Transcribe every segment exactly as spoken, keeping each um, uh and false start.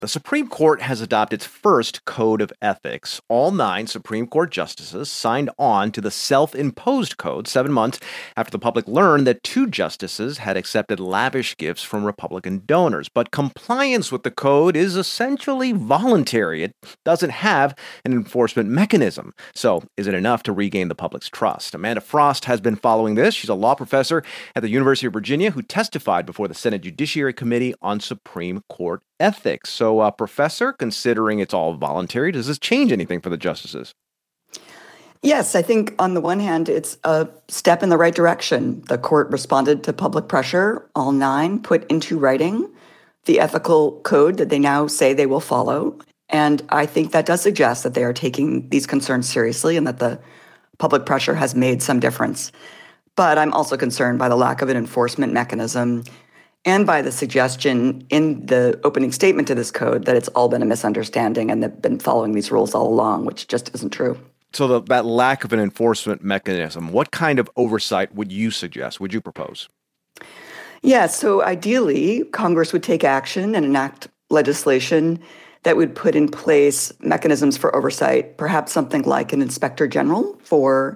The Supreme Court has adopted its first code of ethics. All nine Supreme Court justices signed on to the self-imposed code seven months after the public learned that two justices had accepted lavish gifts from Republican donors. But compliance with the code is essentially voluntary. It doesn't have an enforcement mechanism. So is it enough to regain the public's trust? Amanda Frost has been following this. She's a law professor at the University of Virginia who testified before the Senate Judiciary Committee on Supreme Court ethics. So, uh, Professor, considering it's all voluntary, does this change anything for the justices? Yes, I think on the one hand, it's a step in the right direction. The court responded to public pressure. All nine put into writing the ethical code that they now say they will follow. And I think that does suggest that they are taking these concerns seriously and that the public pressure has made some difference. But I'm also concerned by the lack of an enforcement mechanism and by the suggestion in the opening statement to this code that it's all been a misunderstanding and they've been following these rules all along, which just isn't true. So the, that lack of an enforcement mechanism, what kind of oversight would you suggest, would you propose? Yeah, so ideally, Congress would take action and enact legislation that would put in place mechanisms for oversight, perhaps something like an inspector general for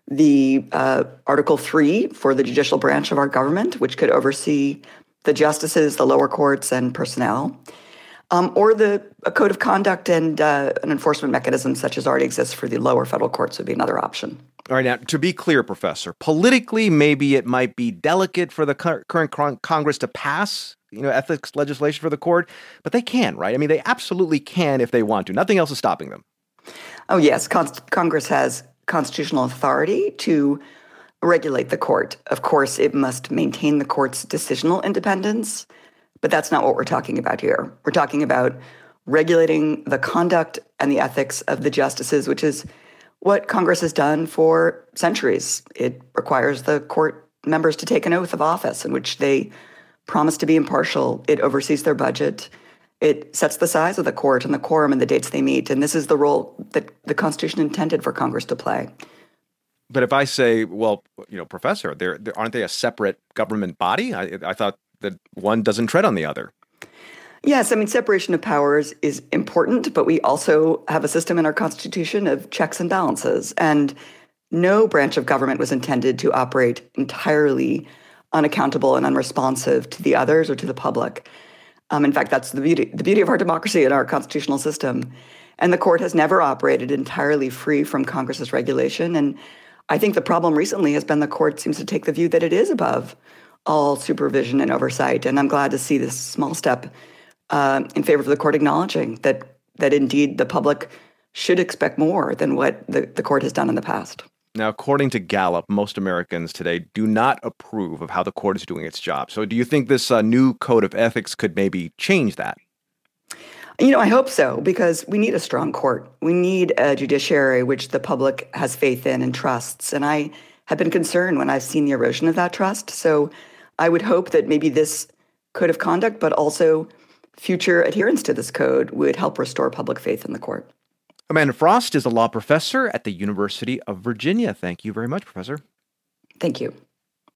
the uh, Article three for the judicial branch of our government, which could oversee the justices, the lower courts, and personnel, um, or the a code of conduct and uh, an enforcement mechanism such as already exists for the lower federal courts would be another option. All right, now, to be clear, Professor, politically, maybe it might be delicate for the cur- current con- Congress to pass, you know, ethics legislation for the court, but they can, right? I mean, they absolutely can if they want to. Nothing else is stopping them. Oh, yes. Con- Congress has constitutional authority to regulate the court. Of course, it must maintain the court's decisional independence, but that's not what we're talking about here. We're talking about regulating the conduct and the ethics of the justices, which is what Congress has done for centuries. It requires the court members to take an oath of office in which they promise to be impartial. It oversees their budget. It sets the size of the court and the quorum and the dates they meet. And this is the role that the Constitution intended for Congress to play. But if I say, well, you know, Professor, they're, they're, aren't they a separate government body? I, I thought that one doesn't tread on the other. Yes, I mean, separation of powers is important, but we also have a system in our Constitution of checks and balances. And no branch of government was intended to operate entirely unaccountable and unresponsive to the others or to the public. Um, in fact, that's the beauty, the beauty of our democracy and our constitutional system. And the court has never operated entirely free from Congress's regulation. And I think the problem recently has been the court seems to take the view that it is above all supervision and oversight. And I'm glad to see this small step uh, in favor of the court acknowledging that that indeed the public should expect more than what the, the court has done in the past. Now, according to Gallup, most Americans today do not approve of how the court is doing its job. So do you think this uh, new code of ethics could maybe change that? You know, I hope so, because we need a strong court. We need a judiciary which the public has faith in and trusts. And I have been concerned when I've seen the erosion of that trust. So I would hope that maybe this code of conduct, but also future adherence to this code would help restore public faith in the court. Amanda Frost is a law professor at the University of Virginia. Thank you very much, Professor. Thank you.